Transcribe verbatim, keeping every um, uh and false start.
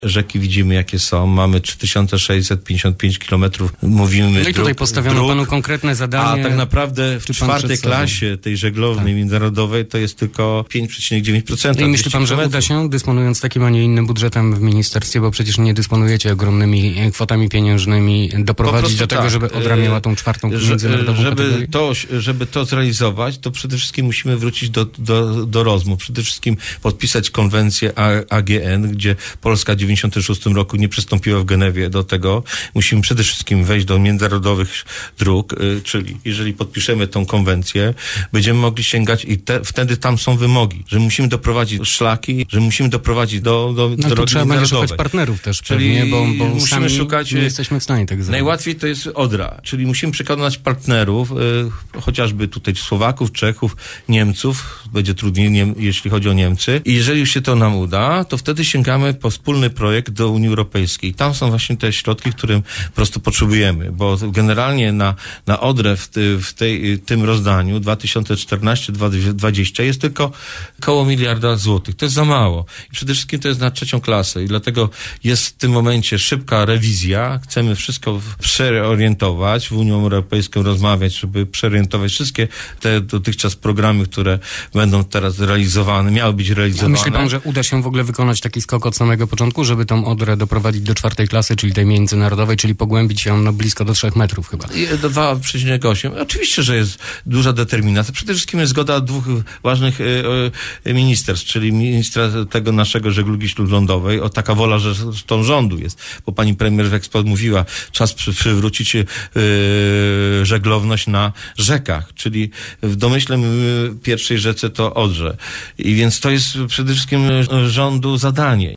Rzeki widzimy, jakie są. Mamy trzy tysiące sześćset pięćdziesiąt pięć kilometrów. Mówimy No i tutaj dróg, postawiono dróg, panu konkretne zadanie. a tak naprawdę w czwartej klasie tej żeglownej tak. międzynarodowej to jest tylko pięć przecinek dziewięć procent. I myśli pan, że uda się, dysponując takim, a nie innym budżetem w ministerstwie, bo przecież nie dysponujecie ogromnymi kwotami pieniężnymi, doprowadzić do tego, tak. żeby Odra miała tą czwartą międzynarodową żeby kategorię? to, żeby to zrealizować, to przede wszystkim musimy wrócić do, do, do rozmów. Przede wszystkim podpisać konwencję A G N, gdzie Polska w dziewięćdziesiątym szóstym roku nie przystąpiła w Genewie do tego. Musimy przede wszystkim wejść do międzynarodowych dróg, y, czyli jeżeli podpiszemy tą konwencję, będziemy mogli sięgać i te, wtedy tam są wymogi, że musimy doprowadzić szlaki, że musimy doprowadzić do, do no drogi trzeba będzie szukać partnerów też czyli pewnie, bo, bo musimy sami szukać, nie jesteśmy w stanie tego zrobić. Najłatwiej to jest Odra, czyli musimy przekonać partnerów, y, chociażby tutaj Słowaków, Czechów, Niemców, będzie trudniej, nie, jeśli chodzi o Niemcy. I jeżeli już się to nam uda, to wtedy sięgamy po wspólny projekt do Unii Europejskiej. Tam są właśnie te środki, którym po prostu potrzebujemy, bo generalnie na, na Odrę w, ty, w tej, tym rozdaniu dwa tysiące czternasty dwa tysiące dwudziesty jest tylko koło miliarda złotych. To jest za mało. I przede wszystkim to jest na trzecią klasę i dlatego jest w tym momencie szybka rewizja. Chcemy wszystko przeorientować, w Unią Europejską rozmawiać, żeby przeorientować wszystkie te dotychczas programy, które będą teraz realizowane, miały być realizowane. A myśli pan, że uda się w ogóle wykonać taki skok od samego początku, żeby tą Odrę doprowadzić do czwartej klasy, czyli tej międzynarodowej, czyli pogłębić ją no, blisko do trzech metrów chyba? dwa przecinek osiem. Oczywiście, że jest duża determinacja. Przede wszystkim jest zgoda dwóch ważnych y, y, ministerstw, czyli ministra tego naszego żeglugi śródlądowej. O, taka wola, że tą rządu jest. Bo pani premier w Expo mówiła, czas przy, przywrócić y, żeglowność na rzekach, czyli w domyśle y, pierwszej rzece to Odrze. I więc to jest przede wszystkim rządu zadanie.